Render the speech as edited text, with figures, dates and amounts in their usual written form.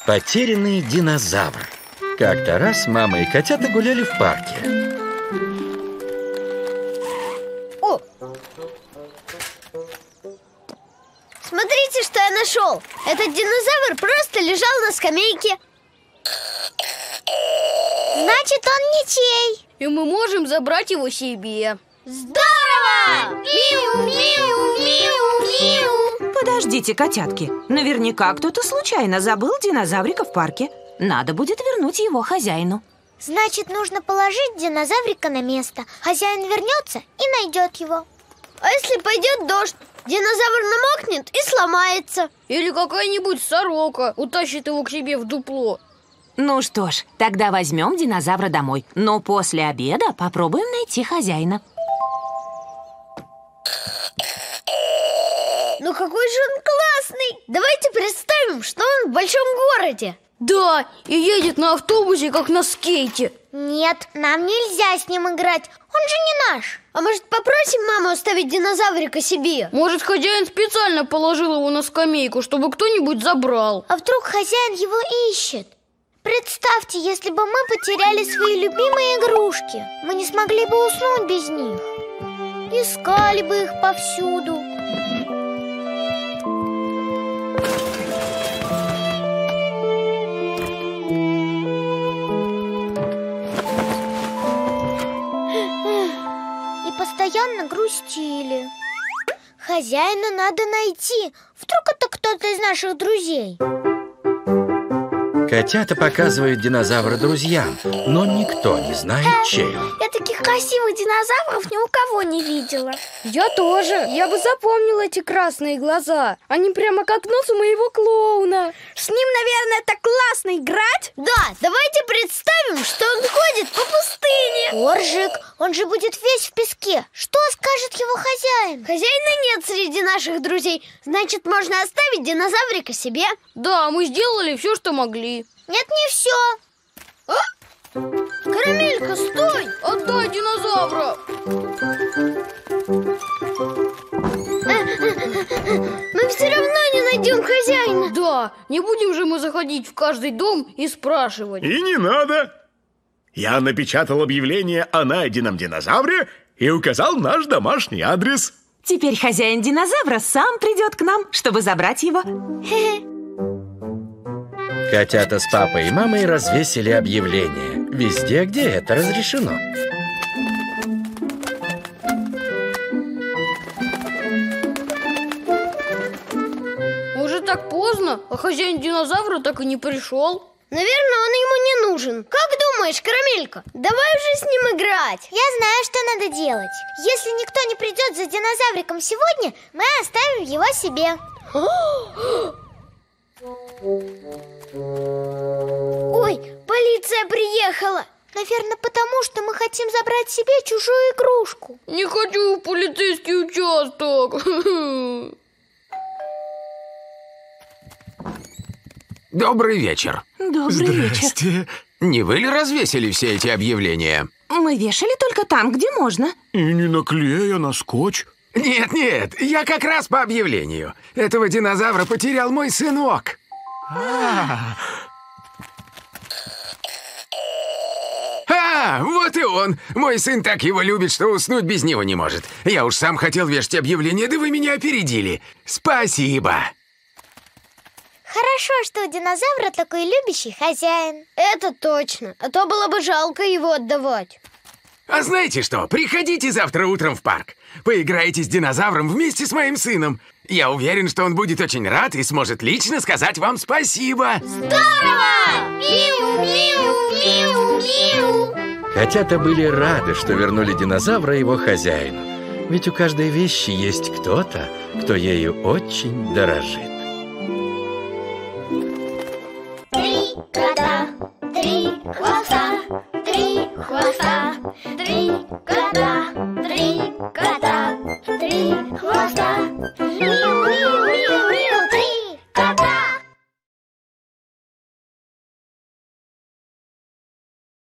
Потерянный динозавр. Как-то раз мама и котята гуляли в парке. О! Смотрите, что я нашел. Этот динозавр просто лежал на скамейке. Значит, он ничей. И мы можем забрать его себе. Здорово! Миу, миу, миу, миу. Подождите, котятки. Наверняка кто-то случайно забыл динозаврика в парке. Надо будет вернуть его хозяину. Значит, нужно положить динозаврика на место. Хозяин вернется и найдет его. А если пойдет дождь? Динозавр намокнет и сломается. Или какая-нибудь сорока утащит его к себе в дупло. Ну что ж, тогда возьмем динозавра домой. Но после обеда попробуем найти хозяина. Ну какой же он классный! Давайте представим, что он в большом городе. Да, и едет на автобусе, как на скейте. Нет, нам нельзя с ним играть. Он же не наш. А может, попросим маму оставить динозаврика себе? Может, хозяин специально положил его на скамейку, чтобы кто-нибудь забрал. А вдруг хозяин его ищет? Представьте, если бы мы потеряли свои любимые игрушки. Мы не смогли бы уснуть без них. Искали бы их повсюду. И постоянно грустили. Хозяина надо найти. Вдруг это кто-то из наших друзей. Котята показывают динозавра друзьям, но никто не знает, чей он. Я таких красивых динозавров ни у кого не видела. Я тоже. Я бы запомнила эти красные глаза. Они прямо как нос у моего клоуна. С ним, наверное, так классно играть. Да, давайте представим, что он ходит по пустыне. Оржик, он же будет весь в песке. Что скажет его хозяин? Хозяина нет среди наших друзей. Значит, можно оставить динозаврика себе. Да, мы сделали все, что могли. Нет, не все. Карамелька, стой! Отдай динозавра! Мы все равно не найдем хозяина. Да, не будем же мы заходить в каждый дом и спрашивать. И не надо. Я напечатал объявление о найденном динозавре и указал наш домашний адрес. Теперь хозяин динозавра сам придет к нам, чтобы забрать его. Котята с папой и мамой развесили объявление везде, где это разрешено. Уже так поздно, а хозяин динозавра так и не пришел. Наверное, он ему не нужен. Как думаешь, Карамелька? Давай уже с ним играть. Я знаю, что надо делать. Если никто не придет за динозавриком сегодня, мы оставим его себе. Ой, полиция приехала. Наверное, потому что мы хотим забрать себе чужую игрушку. Не хочу в полицейский участок. Добрый вечер. Добрый вечер. Не вы ли развесили все эти объявления? Мы вешали только там, где можно. И не на клей, а на скотч. Нет, я как раз по объявлению. Этого динозавра потерял мой сынок. Вот и он. Мой сын так его любит, что уснуть без него не может. Я уж сам хотел вешать объявление, да вы меня опередили. Спасибо. Хорошо, что у динозавра такой любящий хозяин. Это точно, а то было бы жалко его отдавать. А знаете что? Приходите завтра утром в парк. Поиграйте с динозавром вместе с моим сыном. Я уверен, что он будет очень рад и сможет лично сказать вам спасибо. Здорово! Миу, миу, миу, миу. Котята были рады, что вернули динозавра его хозяину. Ведь у каждой вещи есть кто-то, кто ею очень дорожит.